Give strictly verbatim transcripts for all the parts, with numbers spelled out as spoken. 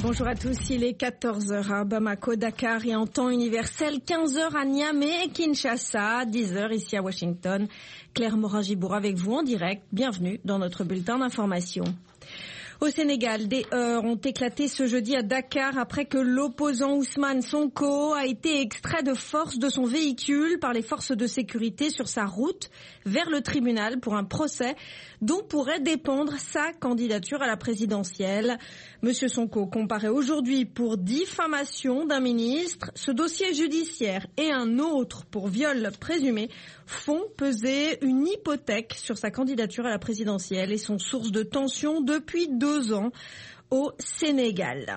Bonjour à tous, il est quatorze heures à Bamako, Dakar et en temps universel, quinze heures à Niamey et Kinshasa, dix heures ici à Washington. Claire Morin-Gibour avec vous en direct, bienvenue dans notre bulletin d'information. Au Sénégal, des heurts ont éclaté ce jeudi à Dakar après que l'opposant Ousmane Sonko a été extrait de force de son véhicule par les forces de sécurité sur sa route vers le tribunal pour un procès dont pourrait dépendre sa candidature à la présidentielle. Monsieur Sonko comparaît aujourd'hui pour diffamation d'un ministre. Ce dossier judiciaire et un autre pour viol présumé font peser une hypothèque sur sa candidature à la présidentielle et sont source de tension depuis deux ans au Sénégal.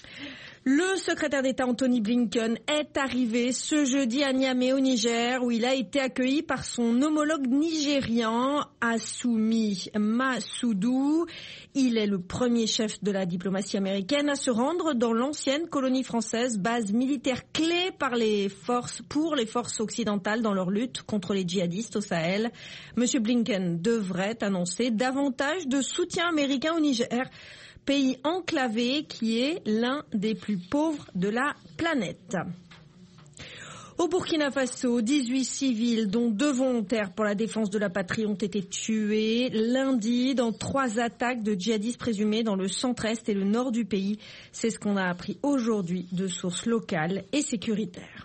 Le secrétaire d'État Anthony Blinken est arrivé ce jeudi à Niamey au Niger où il a été accueilli par son homologue nigérian Assoumi Massoudou. Il est le premier chef de la diplomatie américaine à se rendre dans l'ancienne colonie française, base militaire clé par les forces, pour les forces occidentales dans leur lutte contre les djihadistes au Sahel. Monsieur Blinken devrait annoncer davantage de soutien américain au Niger, pays enclavé qui est l'un des plus pauvres de la planète. Au Burkina Faso, dix-huit civils, dont deux volontaires pour la défense de la patrie, ont été tués lundi dans trois attaques de djihadistes présumés dans le centre-est et le nord du pays. C'est ce qu'on a appris aujourd'hui de sources locales et sécuritaires.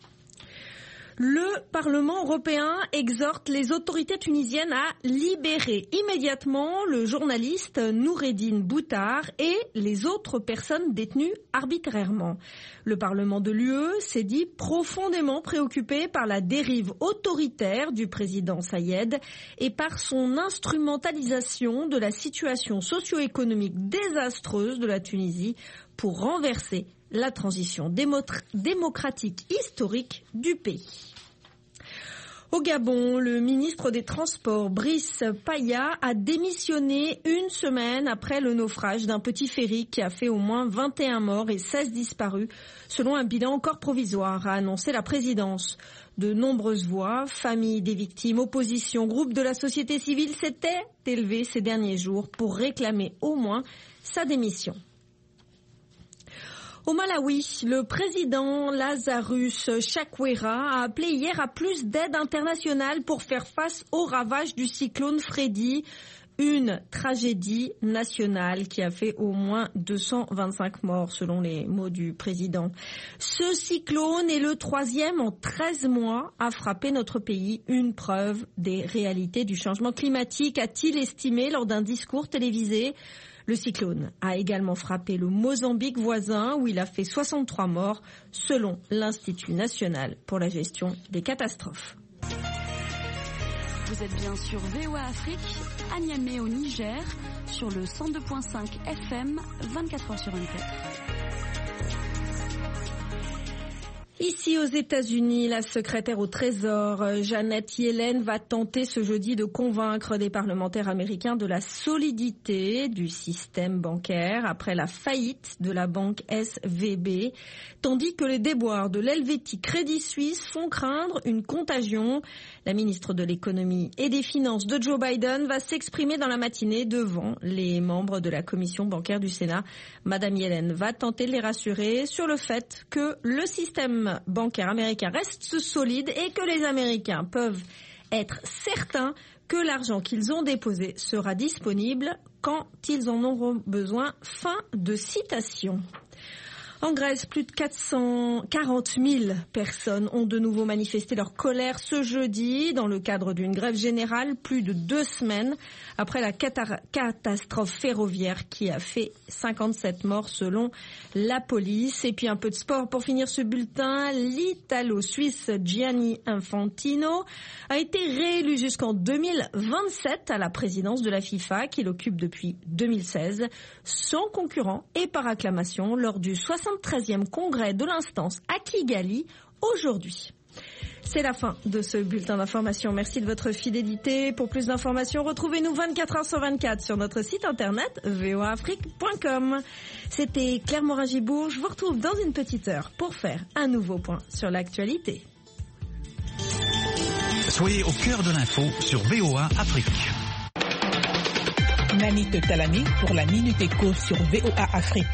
Le Parlement européen exhorte les autorités tunisiennes à libérer immédiatement le journaliste Noureddine Boutar et les autres personnes détenues arbitrairement. Le Parlement de l'U E s'est dit profondément préoccupé par la dérive autoritaire du président Sayed et par son instrumentalisation de la situation socio-économique désastreuse de la Tunisie pour renverser la transition démocratique historique du pays. Au Gabon, le ministre des Transports, Brice Paya, a démissionné une semaine après le naufrage d'un petit ferry qui a fait au moins vingt et un morts et seize disparus, selon un bilan encore provisoire, a annoncé la présidence. De nombreuses voix, familles des victimes, opposition, groupes de la société civile s'étaient élevées ces derniers jours pour réclamer au moins sa démission. Au Malawi, le président Lazarus Chakwera a appelé hier à plus d'aide internationale pour faire face aux ravages du cyclone Freddy, une tragédie nationale qui a fait au moins deux cent vingt-cinq morts selon les mots du président. Ce cyclone est le troisième en treize mois à frapper notre pays, une preuve des réalités du changement climatique, a-t-il estimé lors d'un discours télévisé. Le cyclone a également frappé le Mozambique voisin où il a fait soixante-trois morts selon l'Institut national pour la gestion des catastrophes. Vous êtes bien sur V O A Afrique, à Niamey au Niger, sur le cent deux virgule cinq F M, vingt-quatre heures sur vingt-quatre. Ici aux États-Unis, la secrétaire au Trésor, Janet Yellen, va tenter ce jeudi de convaincre des parlementaires américains de la solidité du système bancaire après la faillite de la banque S V B, tandis que les déboires de l'Helvétique Crédit Suisse font craindre une contagion. La ministre de l'économie et des finances de Joe Biden va s'exprimer dans la matinée devant les membres de la commission bancaire du Sénat. Madame Yellen va tenter de les rassurer sur le fait que le système bancaire américain reste solide et que les Américains peuvent être certains que l'argent qu'ils ont déposé sera disponible quand ils en auront besoin. Fin de citation. En Grèce, plus de quatre cent quarante mille personnes ont de nouveau manifesté leur colère ce jeudi dans le cadre d'une grève générale, plus de deux semaines après la catar- catastrophe ferroviaire qui a fait cinquante-sept morts selon la police. Et puis un peu de sport pour finir ce bulletin. L'Italo-Suisse Gianni Infantino a été réélu jusqu'en deux mille vingt-sept à la présidence de la FIFA qu'il occupe depuis deux mille seize, sans concurrent et par acclamation lors du soixante-treizième congrès de l'instance à Kigali aujourd'hui. C'est la fin de ce bulletin d'information. Merci de votre fidélité. Pour plus d'informations, retrouvez-nous vingt-quatre heures sur vingt-quatre sur notre site internet v o a afrique point com. C'était Claire Morin-Gibour. Je vous retrouve dans une petite heure pour faire un nouveau point sur l'actualité. Soyez au cœur de l'info sur V O A Afrique. Nanit Talami pour la Minute Éco sur V O A Afrique.